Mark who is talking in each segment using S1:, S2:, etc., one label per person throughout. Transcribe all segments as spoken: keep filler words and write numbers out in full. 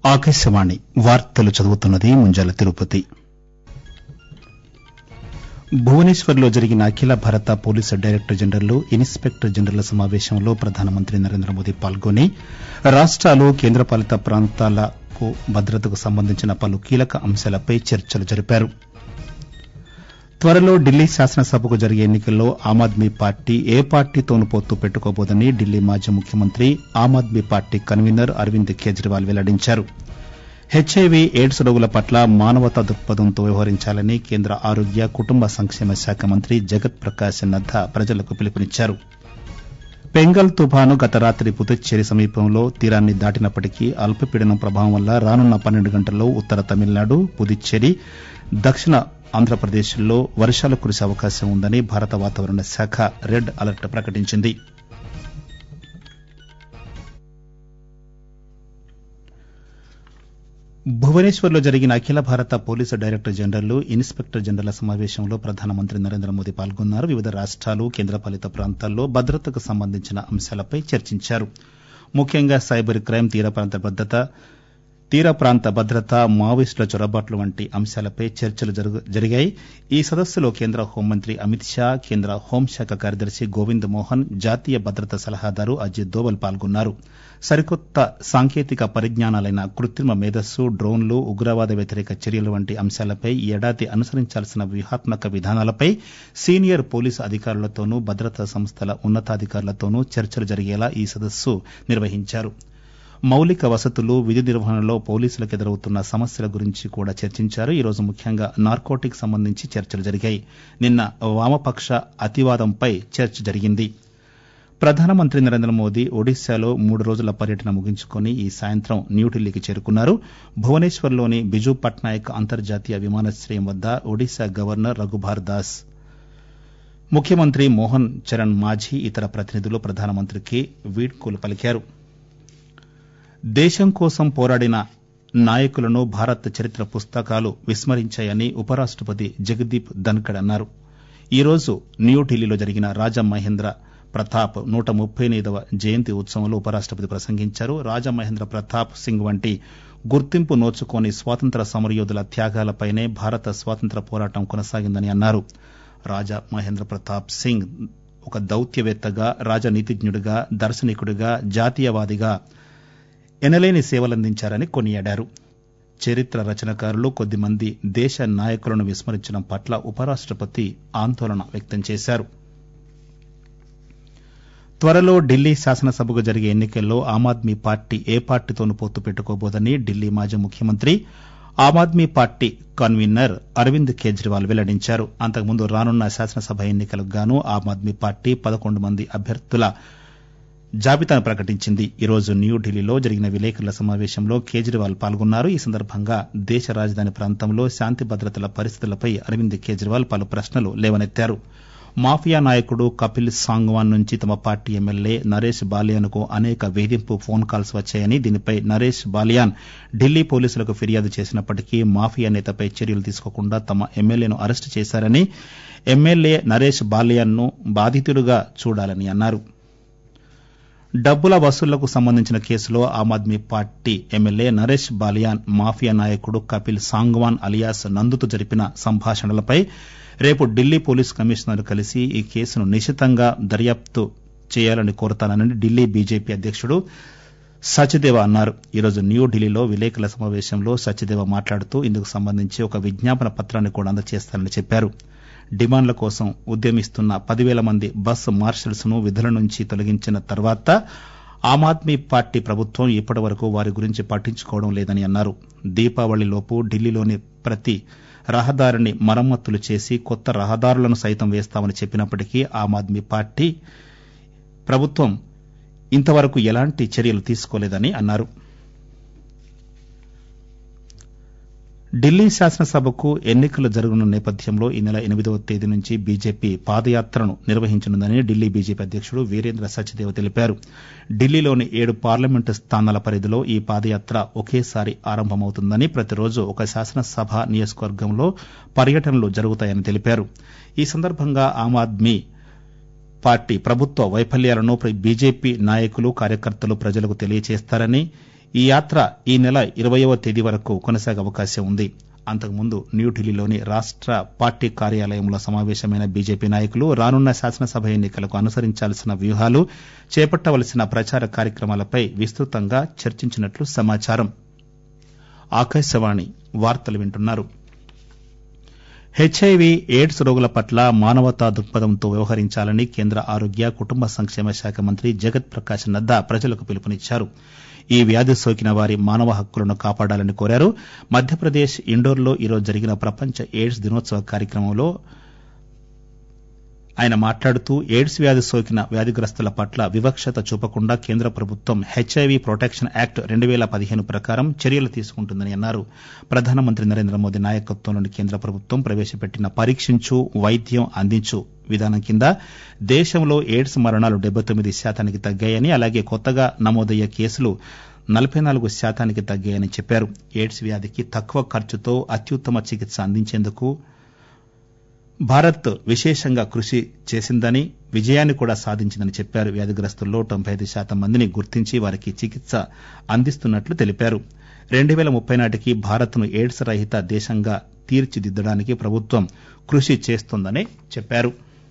S1: ఆకాశవాణి వార్తలు చదువుతున్నది ముంజాల తిరుపతి. భువనేశ్వర్లో జరిగిన అఖిల భారత police director general inspector general సమావేశంలో ప్రధానమంత్రి నరేంద్ర మోదీ పాల్గొని రాష్టాలు కేంద్రపాలిత ప్రాంతాలకు భద్రతకు సంబంధించిన పలు కీలక అంశాలపై చర్చలు జరిపారు. త్వరలో ఢిల్లీ శాసనసభకు జరిగే ఎన్నికల్లో ఆమ్ ఆద్మీ పార్టీ ఏ పార్టీతోనూ పొత్తు పెట్టుకోబోదని ఢిల్లీ మాజీ ముఖ్యమంత్రి ఆమ్ ఆద్మీ పార్టీ కన్వీనర్ అరవింద్ కేజ్రీవాల్ వెల్లడించారు. హెచ్ఐవీ ఎయిడ్స్ రోగుల పట్ల మానవతా దృక్పథంతో వ్యవహరించాలని కేంద్ర ఆరోగ్య కుటుంబ సంక్షేమ శాఖ మంత్రి జగత్ ప్రకాశ్ నడ్డా ప్రజలకు పిలుపునిచ్చారు. బెంగాల్ తుపాను గత రాత్రి పుదుచ్చేరి సమీపంలో తీరాన్ని దాటినప్పటికీ అల్పపీడనం ప్రభావం వల్ల రానున్న పన్నెండు గంటల్లో ఉత్తర తమిళనాడు, పుదుచ్చేరి, దక్షిణ ఆంధ్రప్రదేశ్లో వర్షాలు కురిసే అవకాశం ఉందని భారత వాతావరణ శాఖ రెడ్ అలర్ట్ ప్రకటించింది. భువనేశ్వర్లో జరిగిన అఖిల భారత police director general inspector general సమావేశంలో ప్రధానమంత్రి నరేంద్ర మోదీ పాల్గొన్నారు. వివిధ రాష్టాలు కేంద్రపాలిత ప్రాంతాల్లో భద్రతకు సంబంధించిన అంశాలపై చర్చించారు. ముఖ్యంగా సైబర్ క్రైమ్, తీర ప్రాంత భద్రత తీర ప్రాంత భద్రత, మావోయిస్టుల చొరబాట్లు వంటి అంశాలపై చర్చలు జరిగాయి. ఈ సదస్సులో కేంద్ర హోంమంత్రి అమిత్ షా, కేంద్ర హోంశాఖ కార్యదర్శి గోవింద్ మోహన్, జాతీయ భద్రతా సలహాదారు అజిత్ దోవల్ పాల్గొన్నారు. సరికొత్త సాంకేతిక పరిజ్ఞానాలైన కృత్రిమ మేధస్సు, డ్రోన్లు, ఉగ్రవాద వ్యతిరేక చర్యలు వంటి అంశాలపై ఈ ఏడాది అనుసరించాల్సిన వ్యూహాత్మక విధానాలపై సీనియర్ పోలీసు అధికారులతోనూ భద్రతా సంస్థల ఉన్నతాధికారులతోనూ చర్చలు జరిగేలా ఈ సదస్సు నిర్వహించారు. మౌలిక వసతులు, విధి నిర్వహణలో పోలీసులకు ఎదురవుతున్న సమస్యల గురించి కూడా చర్చించారు. ఈరోజు ముఖ్యంగా నార్కోటిక్ సంబంధించి చర్చలు జరిగాయి. నిన్న వామపక్ష అతివాదంపై చర్చ జరిగింది. ప్రధానమంత్రి నరేంద్ర మోదీ ఒడిశాలో మూడు రోజుల పర్యటన ముగించుకుని ఈ సాయంత్రం న్యూఢిల్లీకి చేరుకున్నారు. భువనేశ్వర్లోని బిజు పట్నాయక్ అంతర్జాతీయ విమానాశ్రయం వద్ద ఒడిశా గవర్నర్ రఘుబార్ దాస్, ముఖ్యమంత్రి మోహన్ చరణ్ మాఝీ, ఇతర ప్రతినిధులు ప్రధానమంత్రికి వీడ్కోలు పలికారు. దేశం కోసం పోరాడిన నాయకులను భారత చరిత్ర పుస్తకాలు విస్మరించాయని ఉపరాష్టపతి జగదీప్ ధన్కడ్ అన్నారు. ఈరోజు న్యూఢిల్లీలో జరిగిన రాజా మహేంద్ర ప్రతాప్ నూట ముప్పై ఎనిమిదవ జయంతి ఉత్సవంలో ఉపరాష్టపతి ప్రసంగించారు. రాజా మహేంద్ర ప్రతాప్ సింగ్ వంటి గుర్తింపు నోచుకోని స్వాతంత్ర సమరయోధుల త్యాగాలపైనే భారత స్వాతంత్ర పోరాటం కొనసాగిందని అన్నారు. రాజా మహేంద్ర ప్రతాప్ సింగ్ ఒక దౌత్యవేత్తగా, రాజనీతిజ్ఞుడిగా, దార్శనికుడిగా, జాతీయవాదిగా ఎనలేని సేవలందించారని కొనియాడారు. చరిత్ర రచనకారులు కొద్దిమంది దేశ నాయకులను విస్మరించడం పట్ల ఉపరాష్టపతి ఆందోళన వ్యక్తం చేశారు. త్వరలో ఢిల్లీ శాసనసభకు జరిగే ఎన్నికల్లో ఆమ్ ఆద్మీ పార్టీ ఏ పార్టీతోనూ పొత్తు పెట్టుకోబోదని ఢిల్లీ మాజీ ముఖ్యమంత్రి ఆమ్ ఆద్మీ పార్టీ కన్వీనర్ అరవింద్ కేజ్రీవాల్ వెల్లడించారు. అంతకుముందు రానున్న శాసనసభ ఎన్నికలకు గాను ఆమ్ ఆద్మీ పార్టీ పదకొండు మంది అభ్యర్థుల జాబితాను ప్రకటించింది. ఈరోజు న్యూఢిల్లీలో జరిగిన విలేకరుల సమావేశంలో కేజ్రీవాల్ పాల్గొన్నారు. ఈ సందర్భంగా దేశ రాజధాని ప్రాంతంలో శాంతి భద్రతల పరిస్థితులపై అరవింద్ కేజ్రీవాల్ పలు ప్రశ్నలు లేవనెత్తారు. మాఫియా నాయకుడు కపిల్ సాంగ్వాన్ నుంచి తమ పార్టీ ఎమ్మెల్యే నరేష్ బాలియాన్కు అనేక వేధింపు ఫోన్ కాల్స్ వచ్చాయని, దీనిపై నరేష్ బాలియాన్ ఢిల్లీ పోలీసులకు ఫిర్యాదు చేసినప్పటికీ మాఫియా నేతపై చర్యలు తీసుకోకుండా తమ ఎమ్మెల్యేను అరెస్టు చేశారని, ఎమ్మెల్యే నరేష్ బాలియాన్ను బాధితుడిగా చూడాలని అన్నారు. డబ్బుల వసూళ్లకు సంబంధించిన కేసులో Aam Aadmi party MLA Naresh Balyan mafia నాయకుడు కపిల్ సాంగ్వాన్ అలియాస్ నందుతో జరిపిన సంభాషణలపై రేపు ఢిల్లీ పోలీస్ కమిషనర్ కలిసి ఈ కేసును నిశితంగా దర్యాప్తు చేయాలని కోరతానని ఢిల్లీ బీజేపీ అధ్యకుడు సచ్దేవ అన్నారు. ఈరోజు న్యూఢిల్లీలో విలేకరుల సమావేశంలో సచ్దేవ మాట్లాడుతూ ఇందుకు సంబంధించి ఒక విజ్ఞాపన పత్రాన్ని కూడా అందజేస్తానని చెప్పారు. డిమాండ్ల కోసం ఉద్యమిస్తున్న పదివేల మంది బస్ మార్షల్స్ ను విధుల నుంచి తొలగించిన తర్వాత ఆమ్ ఆద్మీ పార్టీ ప్రభుత్వం ఇప్పటి వరకు వారి గురించి పట్టించుకోవడం లేదని అన్నారు. దీపావళిలోపు ఢిల్లీలోని ప్రతి రహదారిని మరమ్మతులు చేసి కొత్త రహదారులను సైతం వేస్తామని చెప్పినప్పటికీ ఆమ్ ఆద్మీ పార్టీ ప్రభుత్వం ఇంతవరకు ఎలాంటి చర్యలు తీసుకోలేదని అన్నారు. ఢిల్లీ శాసనసభకు ఎన్నికలు జరగనున్న నేపథ్యంలో ఈ నెల ఎనిమిదవ తేదీ నుంచి బీజేపీ పాదయాత్రను నిర్వహించనుందని ఢిల్లీ బీజేపీ అధ్యకుడు వీరేంద్ర సచ్దేవ్ తెలిపారు. ఢిల్లీలోని ఏడు పార్లమెంటు స్థానాల పరిధిలో ఈ పాదయాత్ర ఒకేసారి ఆరంభమవుతుందని, ప్రతిరోజు ఒక శాసనసభ నియోజకవర్గంలో పర్యటనలు జరుగుతాయని తెలిపారు. ఈ సందర్భంగా ఆమ్ ఆద్మీ పార్టీ ప్రభుత్వ వైఫల్యాలను బీజేపీ నాయకులు, కార్యకర్తలు ప్రజలకు తెలియజేస్తారని, ఈ యాత్ర ఈ నెల ఇరవయవ తేదీ వరకు కొనసాగే అవకాశం ఉంది. అంతకుముందు న్యూఢిల్లీలోని రాష్ట పార్టీ కార్యాలయంలో సమావేశమైన బీజేపీ నాయకులు రానున్న శాసనసభ ఎన్నికలకు అనుసరించాల్సిన వ్యూహాలు, చేపట్టవలసిన ప్రచార కార్యక్రమాలపై విస్తృతంగా చర్చించినట్లు సమాచారం. ఆకాశవాణి వార్తలు వింటున్నారు. హెచ్ఐవి ఎయిడ్స్ రోగుల పట్ల మానవతా దృక్పథంతో వ్యవహరించాలని కేంద్ర ఆరోగ్య కుటుంబ సంక్షేమ శాఖ మంత్రి జగత్ ప్రకాష్ నడ్డా ప్రజలకు పిలుపునిచ్చారు. ఈ వ్యాధి సోకిన వారి మానవ హక్కులను కాపాడాలని కోరారు. మధ్యప్రదేశ్ ఇండోర్లో ఈరోజు జరిగిన ప్రపంచ ఎయిడ్స్ దినోత్సవ కార్యక్రమంలో ఆయన మాట్లాడుతూ ఎయిడ్స్ వ్యాధి సోకిన వ్యాధిగ్రస్తుల పట్ల వివక్షత చూపకుండా కేంద్ర ప్రభుత్వం హెచ్ఐవి ప్రొటెక్షన్ యాక్ట్ రెండు పేల పదిహేను ప్రకారం చర్యలు తీసుకుంటుందని అన్నారు. ప్రధానమంత్రి నరేంద్ర మోదీ నాయకత్వంలోని కేంద్ర ప్రభుత్వం ప్రవేశపెట్టిన పరీక్షించు, వైద్యం అందించు విధానం కింద దేశంలో ఎయిడ్స్ మరణాలు డెబ్బై తొమ్మిది శాతానికి తగ్గాయని, అలాగే కొత్తగా నమోదయ్యే కేసులు నలభై నాలుగు శాతానికి తగ్గాయని చెప్పారు. ఎయిడ్స్ వ్యాధికి తక్కువ ఖర్చుతో అత్యుత్తమ చికిత్స అందించేందుకు భారత్ విశేషంగా కృషి చేసిందని, విజయాన్ని కూడా సాధించిందని చెప్పారు. వ్యాధిగ్రస్తుల్లో తొంభై ఐదు శాతం మందిని గుర్తించి వారికి చికిత్స అందిస్తున్నట్లు తెలిపారు. రెండు పేల ముప్పై నాటికి భారత్ను ఎయిడ్స్ రహిత దేశంగా తీర్చిదిద్దడానికి ప్రభుత్వం కృషి చేస్తోందని చెప్పారు.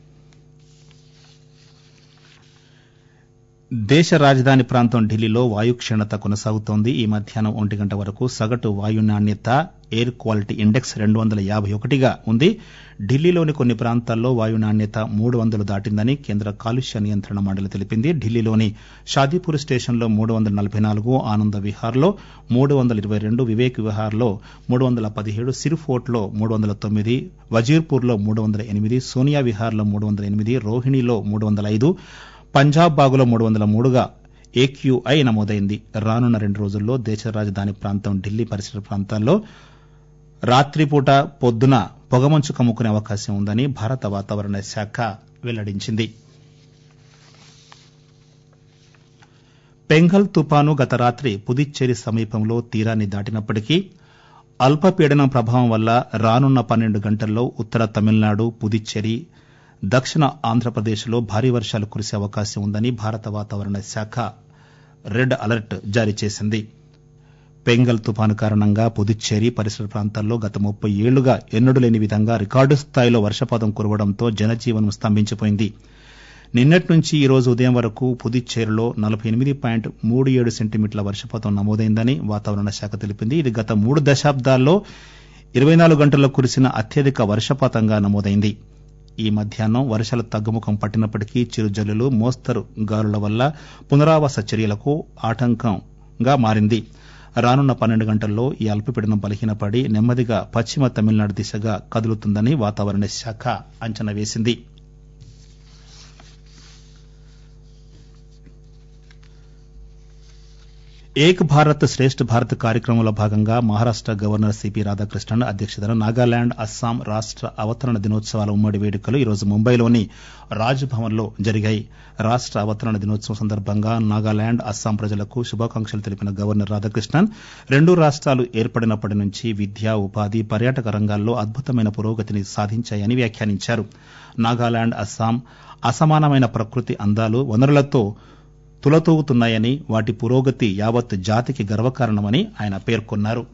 S1: దేశ రాజధాని ప్రాంతం ఢిల్లీలో వాయు క్షీణత కొనసాగుతోంది. ఈ మధ్యాహ్నం ఒంటి గంట వరకు సగటు వాయు నాణ్యత ఎయిర్ క్వాలిటీ ఇండెక్స్ రెండు వందల యాభై ఒకటిగా ఉంది. ఢిల్లీలోని కొన్ని ప్రాంతాల్లో వాయు నాణ్యత మూడు వందలు దాటిందని కేంద్ర కాలుష్య నియంత్రణ మండలి తెలిపింది. ఢిల్లీలోని షాదీపూర్ స్టేషన్లో మూడు వందల నలభై నాలుగు, ఆనంద విహార్లో మూడు వందల ఇరవై రెండు, వివేక్ విహార్లో మూడు వందల పదిహేడు, సిర్ఫోర్ట్లో మూడు వందల తొమ్మిది, వజీర్పూర్లో మూడు వందల ఎనిమిది, సోనియా విహార్లో మూడు వందల ఎనిమిది, రోహిణిలో మూడు వందల ఐదు, పంజాబ్ బాగులో మూడు వందల మూడుగా ఏక్యూఐ నమోదైంది. రానున్న రెండు రోజుల్లో దేశ రాజధాని ప్రాంతం ఢిల్లీ పరిసర ప్రాంతాల్లో రాత్రిపూట, పొద్దున పొగమంచు కమ్ముకునే అవకాశం ఉందని భారత వాతావరణ శాఖ వెల్లడించింది. పెంగల్ తుపాను గత రాత్రి పుదుచ్చేరి సమీపంలో తీరాన్ని దాటినప్పటికీ అల్పపీడనం ప్రభావం వల్ల రానున్న పన్నెండు గంటల్లో ఉత్తర తమిళనాడు, పుదుచ్చేరి, దక్షిణ ఆంధ్రప్రదేశ్లో భారీ వర్షాలు కురిసే అవకాశం ఉందని భారత వాతావరణ శాఖ రెడ్ అలర్ట్ జారీ చేసింది. పెంగల్ తుపాను కారణంగా పుదుచ్చేరి పరిసర ప్రాంతాల్లో గత ముప్పై ఏళ్లుగా ఎన్నడూ లేని విధంగా రికార్డు స్థాయిలో వర్షపాతం కురవడంతో జనజీవనం స్తంభించిపోయింది. నిన్నటి నుంచి ఈ రోజు ఉదయం వరకు పుదుచ్చేరిలో నలభై ఎనిమిది పాయింట్ మూడు ఏడు సెంటీమీటర్ల వర్షపాతం నమోదైందని వాతావరణ శాఖ తెలిపింది. ఇది గత మూడు దశాబ్దాల్లో ఇరవై నాలుగు గంటల్లో కురిసిన అత్యధిక వర్షపాతంగా నమోదైంది. ఈ మధ్యాహ్నం వర్షాలు తగ్గుముఖం పట్టినప్పటికీ చిరుజల్లులు, మోస్తరు గాలుల వల్ల పునరావాస చర్యలకు ఆటంకంగా మారింది. రానున్న పన్నెండు గంటల్లో ఈ అల్పపీడనం బలహీనపడి నెమ్మదిగా పశ్చిమ తమిళనాడు దిశగా కదులుతుందని వాతావరణ శాఖ అంచనా వేసింది. ఏక్ భారత్ శ్రేష్ఠ భారత్ కార్యక్రమంలో భాగంగా మహారాష్ట గవర్నర్ సిపి రాధాకృష్ణన్ అధ్యక్షతన నాగాలాండ్, అస్సాం రాష్ట అవతరణ దినోత్సవాల ఉమ్మడి వేడుకలు ఈరోజు ముంబైలోని రాజ్ భవన్ లో జరిగాయి. రాష్ట అవతరణ దినోత్సవం సందర్భంగా నాగాలాండ్, అస్సాం ప్రజలకు శుభాకాంక్షలు తెలిపిన గవర్నర్ రాధాకృష్ణన్ రెండు రాష్టాలు ఏర్పడినప్పటి నుంచి విద్య, ఉపాధి, పర్యాటక రంగాల్లో అద్భుతమైన పురోగతిని సాధించాయని వ్యాఖ్యానించారు. నాగాలాండ్, అస్సాం అసమానమైన ప్రకృతి అందాలు, వనరులతో తులతూగుతున్నాయని, వాటి పురోగతి యావత్ జాతికి గర్వకారణమని ఆయన పేర్కొన్నారు.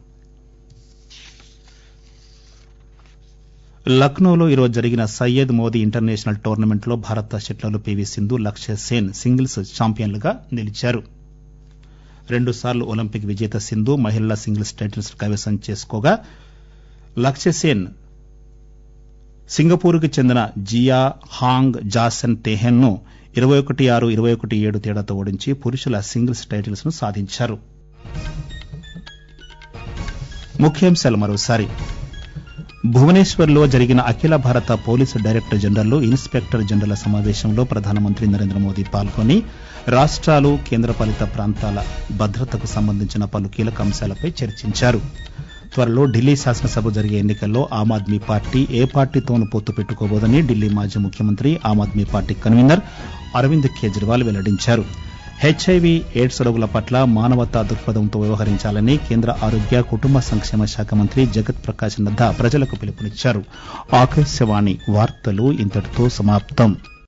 S1: లక్నోలో ఈరోజు జరిగిన సయ్యద్ మోదీ ఇంటర్నేషనల్ టోర్నమెంట్లో భారత షట్లర్లు పీవీ సింధు, లక్ష్య సేన్ సింగిల్స్ ఛాంపియన్లుగా నిలిచారు. రెండుసార్లు ఒలింపిక్ విజేత సింధు మహిళల సింగిల్స్ టైటిల్స్ కైవసం చేసుకోగా, లక్ష్య సేన్ సింగపూర్కు చెందిన జియా హాంగ్ జాసెన్ తెహెన్ ను ఇరవై ఒకటి ఆరు, ఇరవై ఒకటి ఏడు తేడాతో ఓడించి పురుషుల సింగిల్స్ టైటిల్స్ ను సాధించారు. ముఖ్యాంశాలు మరోసారి. భువనేశ్వర్లో జరిగిన అఖిల భారత police director general, inspector general సమావేశంలో ప్రధానమంత్రి నరేంద్ర మోదీ పాల్గొని రాష్టాలు, కేంద్రపాలిత ప్రాంతాల భద్రతకు సంబంధించిన పలు కీలక అంశాలపై చర్చించారు. త్వరలో ఢిల్లీ శాసనసభ జరిగే ఎన్నికల్లో ఆమ్ ఆద్మీ పార్టీ ఏ పార్టీతోనూ పొత్తు పెట్టుకోబోదని ఢిల్లీ మాజీ ముఖ్యమంత్రి, ఆమ్ ఆద్మీ పార్టీ కన్వీనర్ అరవింద్ కేజ్రీవాల్ వెల్లడించారు. హెచ్ఐవి ఎయిడ్స్ రోగుల పట్ల మానవతా దృక్పథంతో వ్యవహరించాలని కేంద్ర ఆరోగ్య కుటుంబ సంక్షేమ శాఖ మంత్రి జగత్ ప్రకాష్ నడ్డా ప్రజలకు పిలుపునిచ్చారు. ఆకాశవాణి వార్తలు ఇంతటితో సమాప్తం.